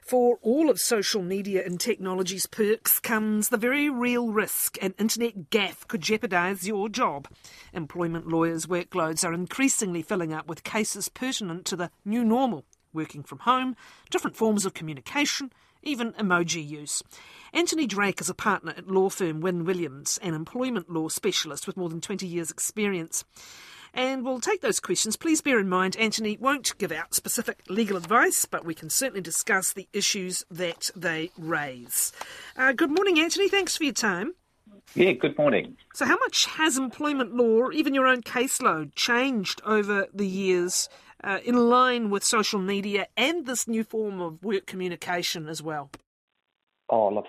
For all of social media and technology's perks comes the very real risk an internet gaffe could jeopardise your job. Employment lawyers' workloads are increasingly filling up with cases pertinent to the new normal, working from home, different forms of communication, even emoji use. Anthony Drake is a partner at law firm Wynne Williams, an employment law specialist with more than 20 years' experience. And we'll take those questions. Please bear in mind, Anthony won't give out specific legal advice, but we can certainly discuss the issues that they raise. Good morning, Anthony. Thanks for your time. Yeah, good morning. So how much has employment law, even your own caseload, changed over the years in line with social media and this new form of work communication as well? Oh, look,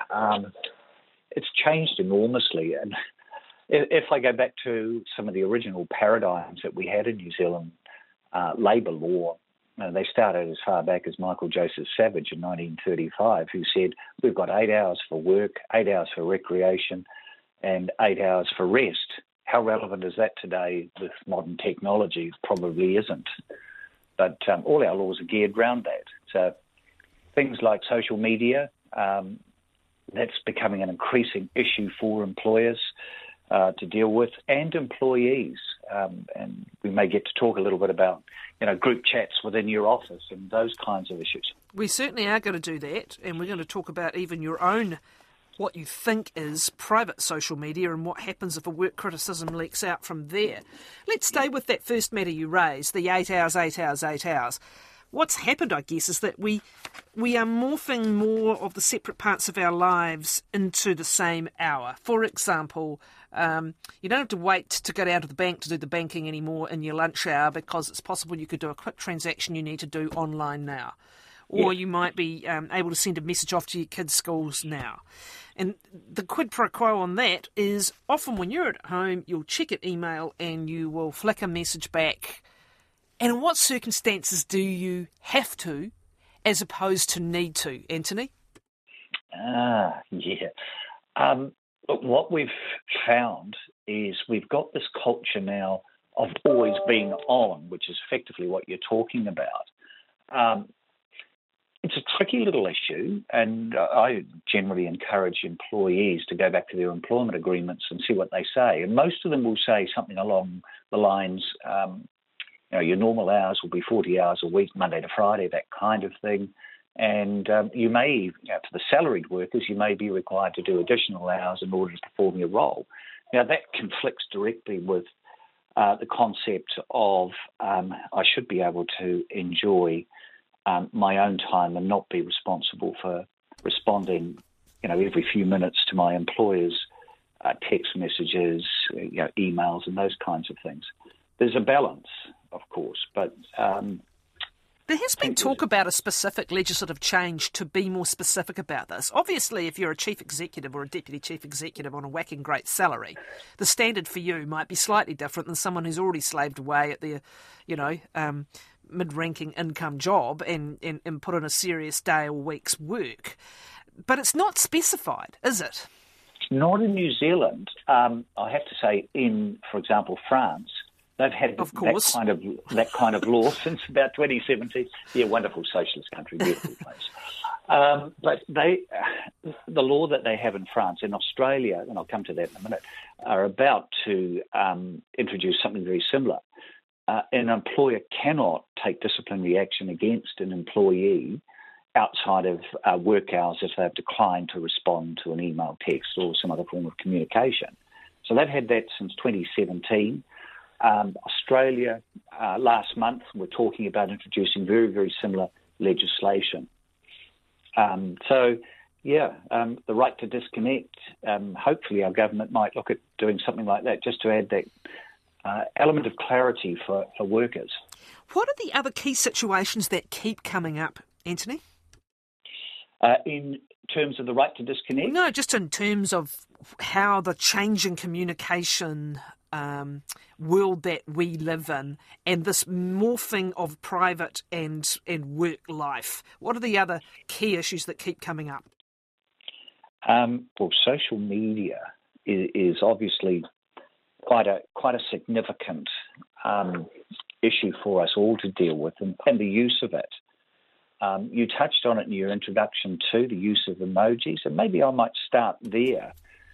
it's changed enormously. And if I go back to some of the original paradigms that we had in New Zealand, labour law, they started as far back as Michael Joseph Savage in 1935, who said, we've got 8 hours for work, 8 hours for recreation, and 8 hours for rest. How relevant is that today with modern technology? Probably isn't. But all our laws are geared around that. So things like social media, that's becoming an increasing issue for employers to deal with, and employees. And we may get to talk a little bit about, group chats within your office and those kinds of issues. We certainly are going to do that, and we're going to talk about even your own, what you think is private social media and what happens if a work criticism leaks out from there. Let's stay with that first matter you raised, the 8 hours, 8 hours, 8 hours. What's happened, I guess, is that we are morphing more of the separate parts of our lives into the same hour. For example, you don't have to wait to go down to the bank to do the banking anymore in your lunch hour, because it's possible you could do a quick transaction you need to do online now. Or you might be able to send a message off to your kids' schools now. And the quid pro quo on that is often when you're at home, you'll check your email and you will flick a message back. And in what circumstances do you have to, as opposed to need to, Anthony? What we've found is we've got this culture now of always being on, which is effectively what you're talking about. It's a tricky little issue, and I generally encourage employees to go back to their employment agreements and see what they say. And most of them will say something along the lines, your normal hours will be 40 hours a week, Monday to Friday, that kind of thing. And you may, for the salaried workers, you may be required to do additional hours in order to perform your role. Now, that conflicts directly with the concept of I should be able to enjoy my own time and not be responsible for responding, every few minutes to my employer's text messages, emails and those kinds of things. There's a balance, of course, but there has been talk about a specific legislative change to be more specific about this. Obviously, if you're a chief executive or a deputy chief executive on a whacking great salary, the standard for you might be slightly different than someone who's already slaved away at their, mid-ranking income job and put in a serious day or week's work. But it's not specified, is it? Not in New Zealand. I have to say, in, for example, France, they've had that kind of law since about 2017. Yeah, wonderful socialist country, beautiful place. But the law that they have in France, in Australia, and I'll come to that in a minute, are about to introduce something very similar. An employer cannot take disciplinary action against an employee outside of work hours if they've declined to respond to an email, text, or some other form of communication. So they've had that since 2017. Australia, last month, we're talking about introducing very, very similar legislation. The right to disconnect, hopefully our government might look at doing something like that just to add that element of clarity for workers. What are the other key situations that keep coming up, Anthony? In terms of the right to disconnect? No, just in terms of how the changing communication world that we live in and this morphing of private and work life. What are the other key issues that keep coming up? Social media is obviously quite a significant issue for us all to deal with, and the use of it. You touched on it in your introduction to the use of emojis, and maybe I might start there.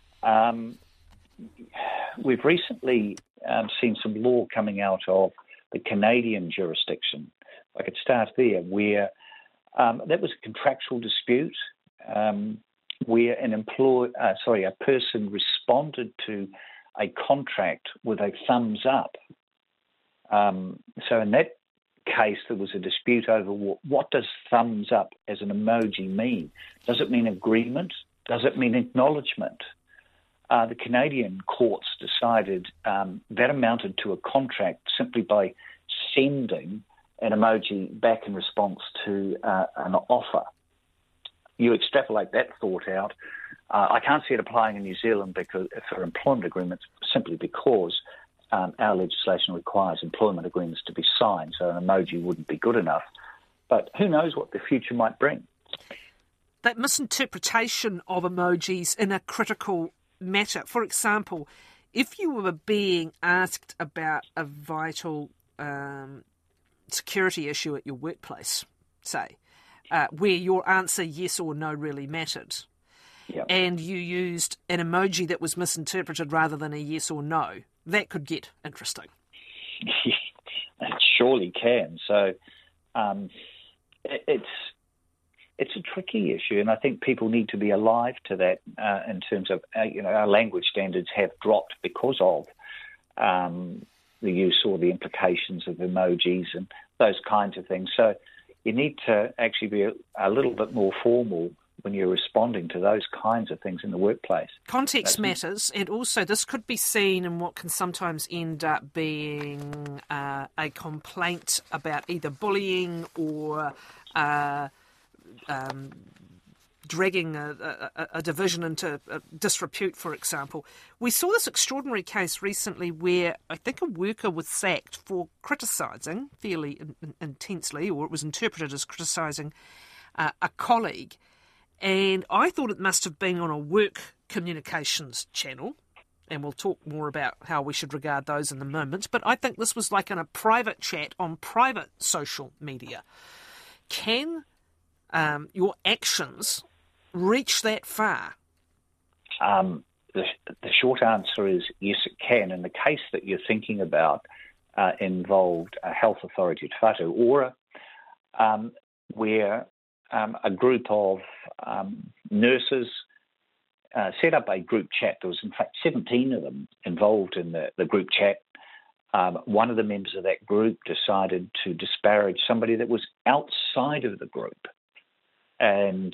We've recently seen some law coming out of the Canadian jurisdiction. I could start there, where that was a contractual dispute where a person responded to a contract with a thumbs up. So in that case, there was a dispute over what does thumbs up as an emoji mean? Does it mean agreement? Does it mean acknowledgement? The Canadian courts decided that amounted to a contract simply by sending an emoji back in response to an offer. You extrapolate that thought out. I can't see it applying in New Zealand for employment agreements, simply because our legislation requires employment agreements to be signed, so an emoji wouldn't be good enough. But who knows what the future might bring. That misinterpretation of emojis in a critical matter. For example, if you were being asked about a vital security issue at your workplace, say, where your answer yes or no really mattered, yep, and you used an emoji that was misinterpreted rather than a yes or no, that could get interesting. It surely can. So it's a tricky issue, and I think people need to be alive to that in terms of, our language standards have dropped because of the use or the implications of emojis and those kinds of things. So you need to actually be a little bit more formal when you're responding to those kinds of things in the workplace. Context matters, and also this could be seen in what can sometimes end up being a complaint about either bullying or dragging a division into disrepute, for example. We saw this extraordinary case recently where I think a worker was sacked for criticising fairly intensely, or it was interpreted as criticising a colleague. And I thought it must have been on a work communications channel, and we'll talk more about how we should regard those in a moment, but I think this was like in a private chat on private social media. Can your actions reach that far? The short answer is yes, it can. And the case that you're thinking about involved a health authority at Whatu Ora, where a group of nurses set up a group chat. There was, in fact, 17 of them involved in the group chat. One of the members of that group decided to disparage somebody that was outside of the group. And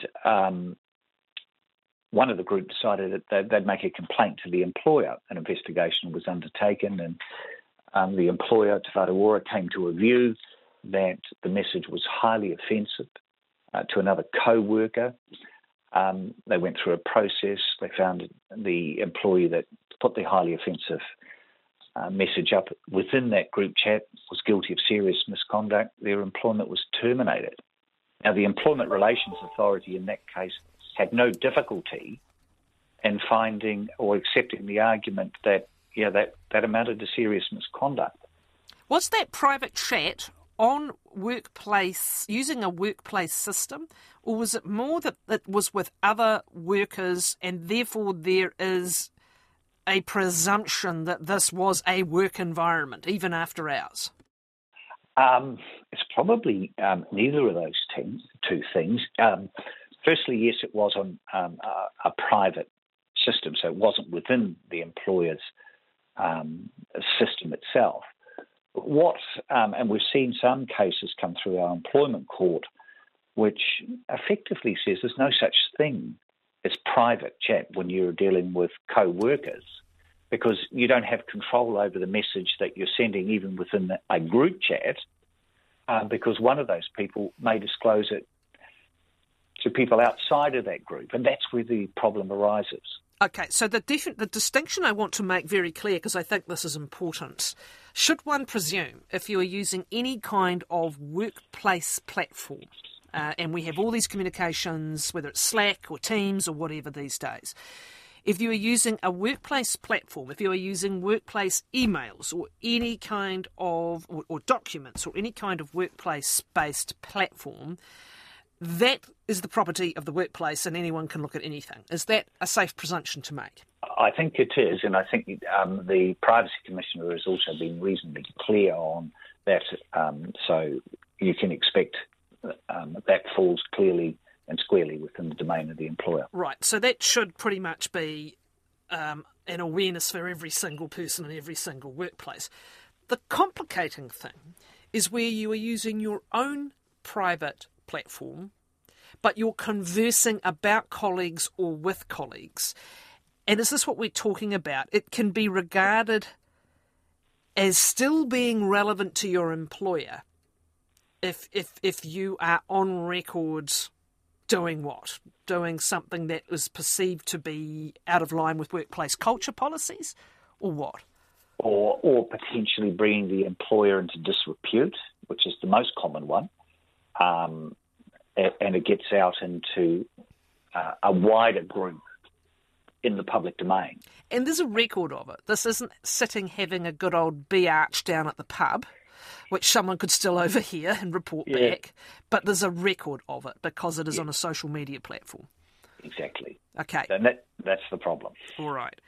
one of the group decided that they'd make a complaint to the employer. An investigation was undertaken, and the employer, Te Whatu Ora, came to a view that the message was highly offensive to another co-worker. They went through a process. They found the employee that put the highly offensive message up within that group chat was guilty of serious misconduct. Their employment was terminated. Now, the Employment Relations Authority in that case had no difficulty in finding or accepting the argument that, that amounted to serious misconduct. Was that private chat on workplace, using a workplace system, or was it more that it was with other workers and therefore there is a presumption that this was a work environment, even after hours? It's probably neither of those two things. Firstly, yes, it was on a private system, so it wasn't within the employer's system itself. And we've seen some cases come through our employment court which effectively says there's no such thing as private chat when you're dealing with co-workers, because you don't have control over the message that you're sending even within a group chat, because one of those people may disclose it to people outside of that group, and that's where the problem arises. Okay, so the distinction I want to make very clear, because I think this is important, should one presume if you are using any kind of workplace platform, and we have all these communications, whether it's Slack or Teams or whatever these days, if you are using a workplace platform, if you are using workplace emails or any kind of, or documents or any kind of workplace-based platform, that is the property of the workplace and anyone can look at anything. Is that a safe presumption to make? I think it is, and I think the Privacy Commissioner has also been reasonably clear on that, so you can expect that falls clearly and squarely within the domain of the employer. Right, so that should pretty much be an awareness for every single person in every single workplace. The complicating thing is where you are using your own private platform, but you're conversing about colleagues or with colleagues. And is this what we're talking about? It can be regarded as still being relevant to your employer if you are on record doing what? Doing something that is perceived to be out of line with workplace culture policies, or what? Or potentially bringing the employer into disrepute, which is the most common one. And it gets out into a wider group in the public domain. And there's a record of it. This isn't sitting having a good old bearch down at the pub, which someone could still overhear and report back, but there's a record of it because it is on a social media platform. Exactly. Okay. And that's the problem. All right.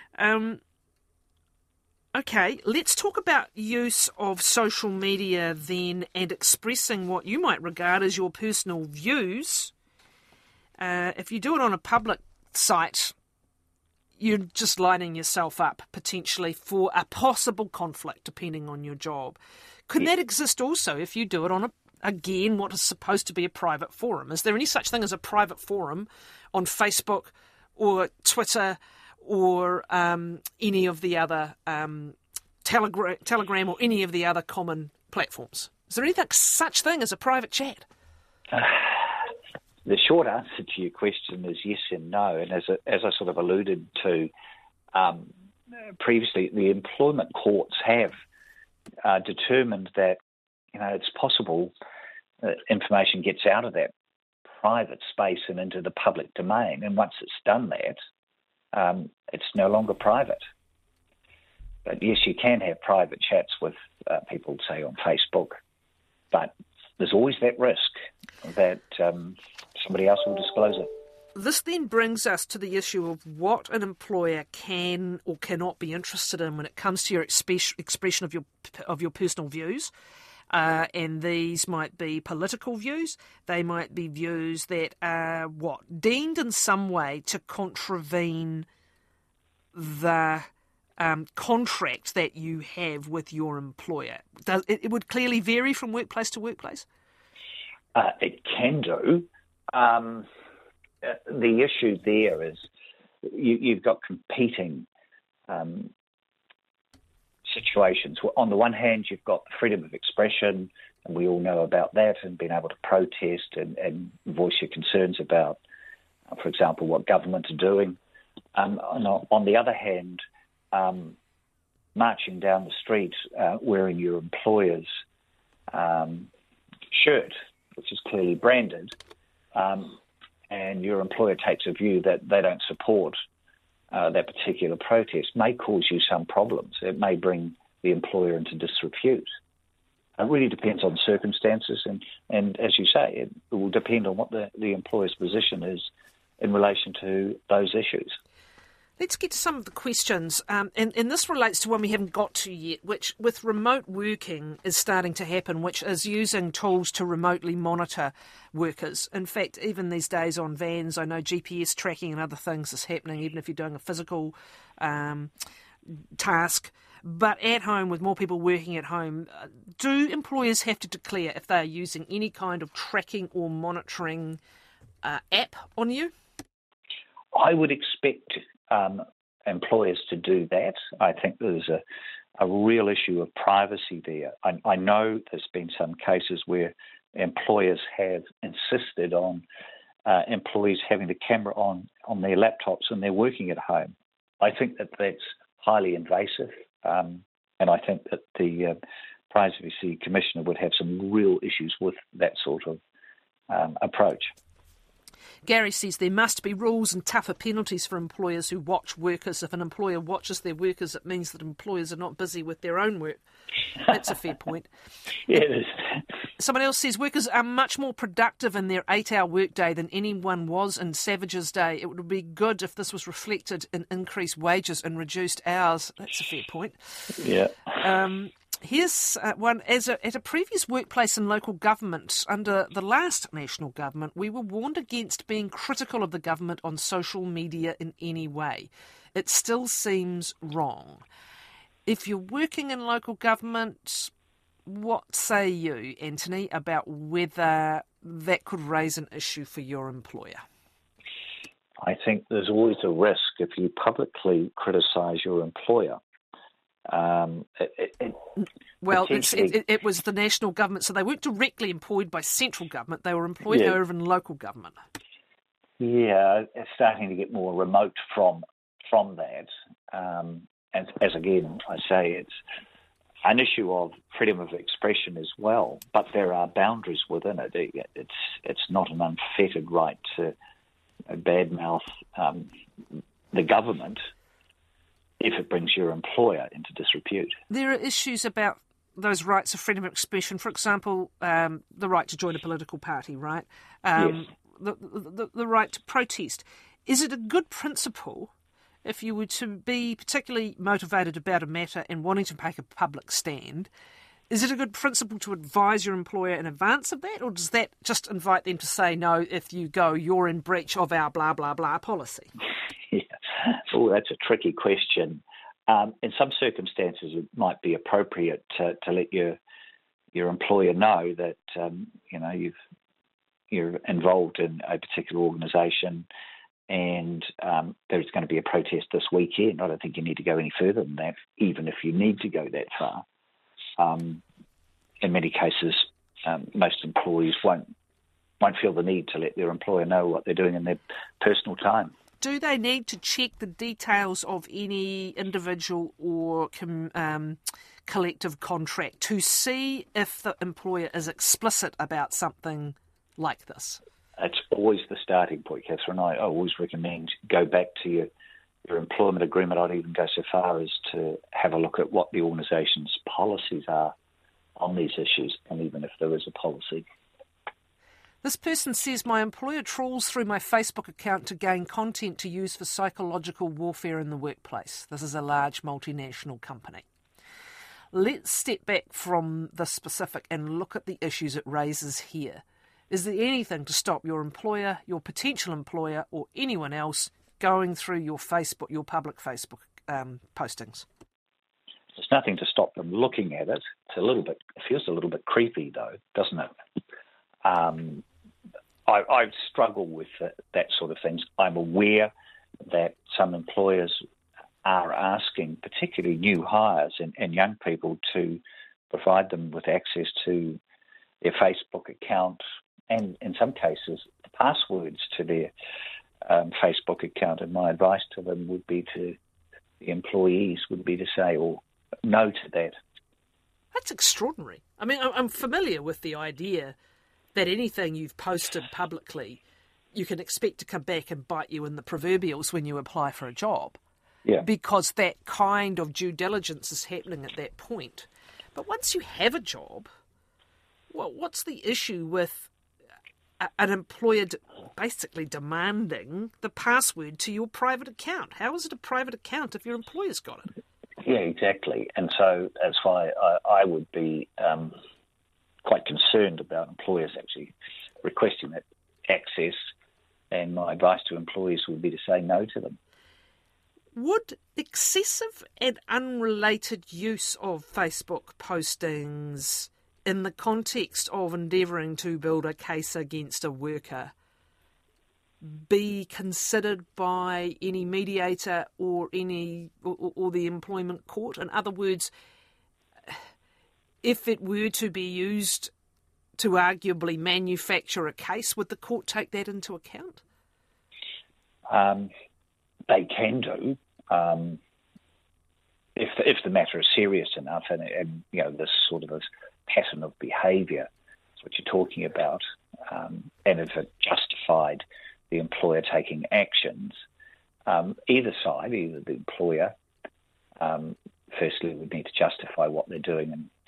Okay, let's talk about use of social media then and expressing what you might regard as your personal views. If you do it on a public site, you're just lining yourself up potentially for a possible conflict depending on your job. Could that exist also if you do it on, again, what is supposed to be a private forum? Is there any such thing as a private forum on Facebook or Twitter or any of the other Telegram or any of the other common platforms? Is there anything such thing as a private chat? The short answer to your question is yes and no. And as I sort of alluded to previously, the employment courts have determined that it's possible that information gets out of that private space and into the public domain. And once it's done that, it's no longer private. But yes, you can have private chats with people, say, on Facebook, but there's always that risk that somebody else will disclose it. This then brings us to the issue of what an employer can or cannot be interested in when it comes to your expression of your personal views. And these might be political views. They might be views that are, deemed in some way to contravene the contract that you have with your employer. It would clearly vary from workplace to workplace? It can do. The issue there is you've got competing situations. On the one hand, you've got freedom of expression, and we all know about that, and being able to protest and voice your concerns about, for example, what government are doing. On the other hand, marching down the street wearing your employer's shirt, which is clearly branded, and your employer takes a view that they don't support that particular protest, may cause you some problems. It may bring the employer into disrepute. It really depends on circumstances, and as you say, it will depend on what the employer's position is in relation to those issues. Let's get to some of the questions, and this relates to one we haven't got to yet, which with remote working is starting to happen, which is using tools to remotely monitor workers. In fact, even these days on vans, I know GPS tracking and other things is happening, even if you're doing a physical task. But at home, with more people working at home, do employers have to declare if they are using any kind of tracking or monitoring app on you? I would expect employers to do that. I think there's a real issue of privacy there. I know there's been some cases where employers have insisted on employees having the camera on their laptops and they're working at home. I think that's highly invasive, and I think that the Privacy Commissioner would have some real issues with that sort of approach. Gary says there must be rules and tougher penalties for employers who watch workers. If an employer watches their workers, it means that employers are not busy with their own work. That's a fair point. Yeah, it is. Someone else says workers are much more productive in their 8-hour workday than anyone was in Savage's day. It would be good if this was reflected in increased wages and reduced hours. That's a fair point. Yeah. Here's one. At a previous workplace in local government, under the last national government, we were warned against being critical of the government on social media in any way. It still seems wrong. If you're working in local government, what say you, Anthony, about whether that could raise an issue for your employer? I think there's always a risk if you publicly criticise your employer. It was the national government, so they weren't directly employed by central government. They were employed, however, in local government. Yeah, it's starting to get more remote from that. And as again, I say, it's an issue of freedom of expression as well, but there are boundaries within it. It's not an unfettered right to badmouth the government if it brings your employer into disrepute. There are issues about those rights of freedom of expression. For example, the right to join a political party, right? Yes. The right to protest. Is it a good principle if you were to be particularly motivated about a matter and wanting to make a public stand? Is it a good principle to advise your employer in advance of that, or does that just invite them to say, no, if you go, you're in breach of our blah, blah, blah policy? Yeah. Oh, that's a tricky question. In some circumstances, it might be appropriate to let your employer know that you're involved in a particular organisation, and there's going to be a protest this weekend. I don't think you need to go any further than that, even if you need to go that far. In many cases, most employees won't feel the need to let their employer know what they're doing in their personal time. Do they need to check the details of any individual or collective contract to see if the employer is explicit about something like this? It's always the starting point, Catherine. I always recommend go back to your employment agreement. I'd even go so far as to have a look at what the organisation's policies are on these issues, and even if there is a policy. This person says, my employer trawls through my Facebook account to gain content to use for psychological warfare in the workplace. This is a large multinational company. Let's step back from the specific and look at the issues it raises here. Is there anything to stop your employer, your potential employer, or anyone else going through your public Facebook postings? There's nothing to stop them looking at it. It feels a little bit creepy, though, doesn't it? I struggle with that sort of things. I'm aware that some employers are asking, particularly new hires and young people, to provide them with access to their Facebook account and, in some cases, the passwords to their Facebook account. And my advice to them would be the employees would be to say, or no to that. That's extraordinary. I mean, I'm familiar with the idea that anything you've posted publicly, you can expect to come back and bite you in the proverbials when you apply for a job. Yeah. Because that kind of due diligence is happening at that point. But once you have a job, what's the issue with an employer basically demanding the password to your private account? How is it a private account if your employer's got it? Yeah, exactly. And so that's why I would be quite concerned about employers actually requesting that access, and my advice to employees would be to say no to them. Would excessive and unrelated use of Facebook postings in the context of endeavouring to build a case against a worker be considered by any mediator or the employment court? In other words, if it were to be used to arguably manufacture a case, would the court take that into account? They can do, if the matter is serious enough, and this sort of this pattern of behaviour is what you're talking about, and if it justified the employer taking actions, either side, either the employer, firstly would need to justify what they're doing and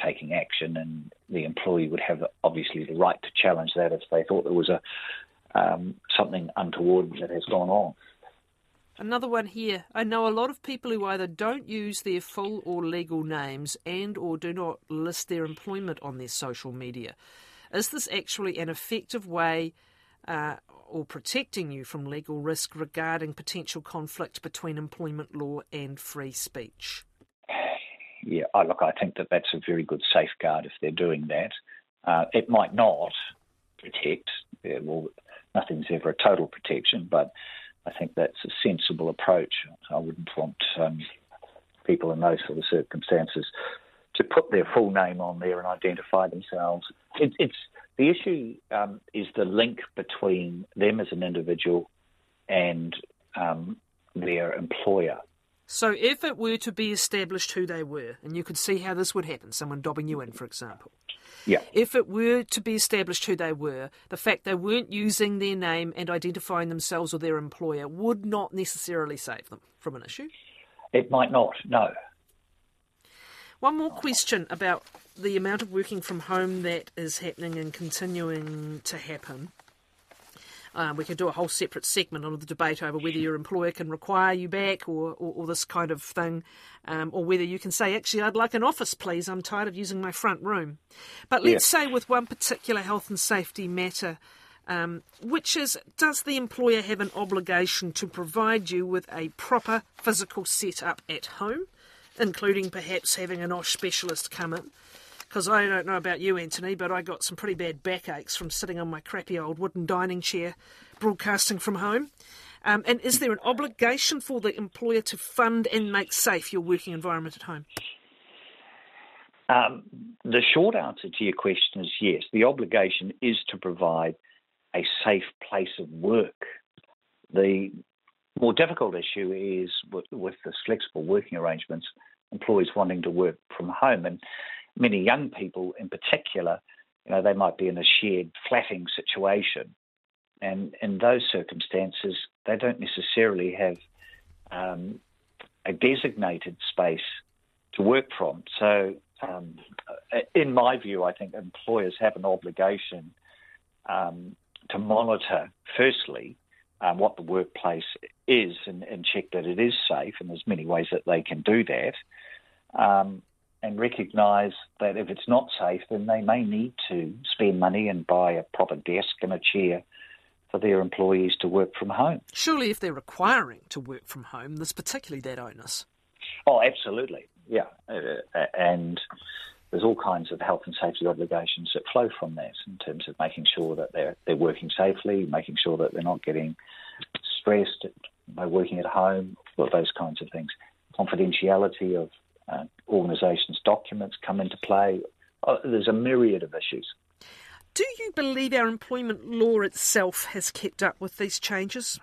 taking action, and the employee would have obviously the right to challenge that if they thought there was something untoward that has gone on. Another one here. I know a lot of people who either don't use their full or legal names and or do not list their employment on their social media. Is this actually an effective way or protecting you from legal risk regarding potential conflict between employment law and free speech? Yeah, look, I think that's a very good safeguard if they're doing that. It might not protect. Well, nothing's ever a total protection, but I think that's a sensible approach. I wouldn't want people in those sort of circumstances to put their full name on there and identify themselves. It's the issue is the link between them as an individual and their employer. So if it were to be established who they were, and you could see how this would happen, someone dobbing you in, for example. Yeah. If it were to be established who they were, the fact they weren't using their name and identifying themselves or their employer would not necessarily save them from an issue? It might not, no. One more question about the amount of working from home that is happening and continuing to happen. We could do a whole separate segment on the debate over whether your employer can require you back or this kind of thing, or whether you can say, actually, I'd like an office, please. I'm tired of using my front room. But let's say with one particular health and safety matter, which is, does the employer have an obligation to provide you with a proper physical setup at home, including perhaps having an OSH specialist come in? Because I don't know about you, Anthony, but I got some pretty bad backaches from sitting on my crappy old wooden dining chair broadcasting from home. And is there an obligation for the employer to fund and make safe your working environment at home? The short answer to your question is yes. The obligation is to provide a safe place of work. The more difficult issue is with the flexible working arrangements, employees wanting to work from home. And many young people in particular, they might be in a shared flatting situation. And in those circumstances, they don't necessarily have a designated space to work from. So in my view, I think employers have an obligation to monitor, firstly, what the workplace is and check that it is safe, and there's many ways that they can do that. And recognise that if it's not safe, then they may need to spend money and buy a proper desk and a chair for their employees to work from home. Surely if they're requiring to work from home, there's particularly that onus. Oh, absolutely, yeah. And there's all kinds of health and safety obligations that flow from that in terms of making sure that they're working safely, making sure that they're not getting stressed by working at home, or those kinds of things. Confidentiality of organisations' documents come into play. There's a myriad of issues. Do you believe our employment law itself has kept up with these changes?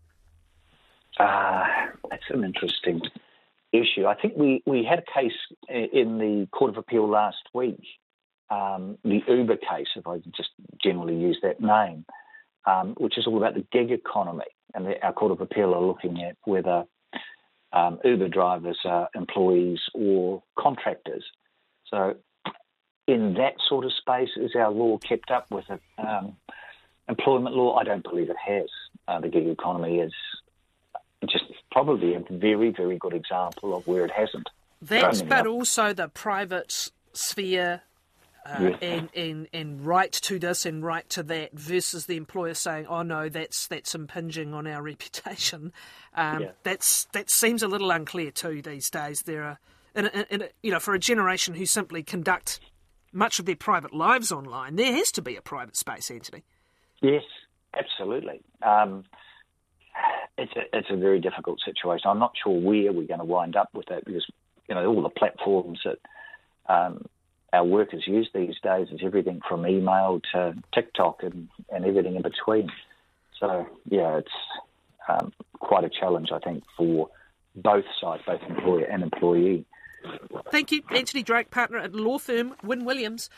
That's an interesting issue. I think we had a case in the Court of Appeal last week, the Uber case, if I can just generally use that name, which is all about the gig economy. And our Court of Appeal are looking at whether Uber drivers are employees or contractors. So in that sort of space, is our law kept up with employment law? I don't believe it has. The gig economy is just probably a very, very good example of where it hasn't. But also the private sphere and right to this and right to that versus the employer saying, oh no, that's impinging on our reputation. That seems a little unclear too these days. There are, for a generation who simply conduct much of their private lives online, there has to be a private space, Anthony. Yes, absolutely. It's a very difficult situation. I'm not sure where we're going to wind up with that because, all the platforms that our workers use these days is everything from email to TikTok and everything in between. So, yeah, it's quite a challenge, I think, for both sides, both employer and employee. Thank you, Anthony Drake, partner at law firm Wynne Williams.